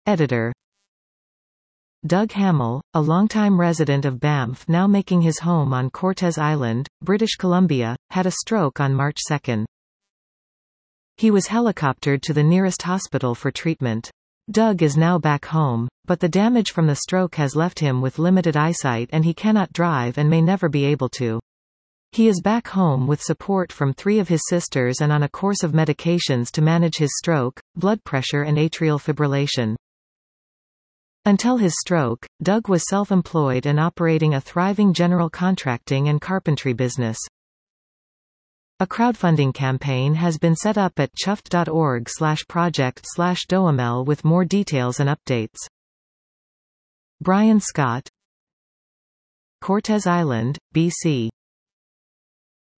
Editor. Doug Hamill, a longtime resident of Banff now making his home on Cortes Island, British Columbia, had a stroke on March 2. He was helicoptered to the nearest hospital for treatment. Doug is now back home, but the damage from the stroke has left him with limited eyesight and he cannot drive and may never be able to. He is back home with support from 3 of his sisters and on a course of medications to manage his stroke, blood pressure and atrial fibrillation. Until his stroke, Doug was self-employed and operating a thriving general contracting and carpentry business. A crowdfunding campaign has been set up at chuffed.org/project/doamel with more details and updates. Brian Scott, Cortes Island, BC.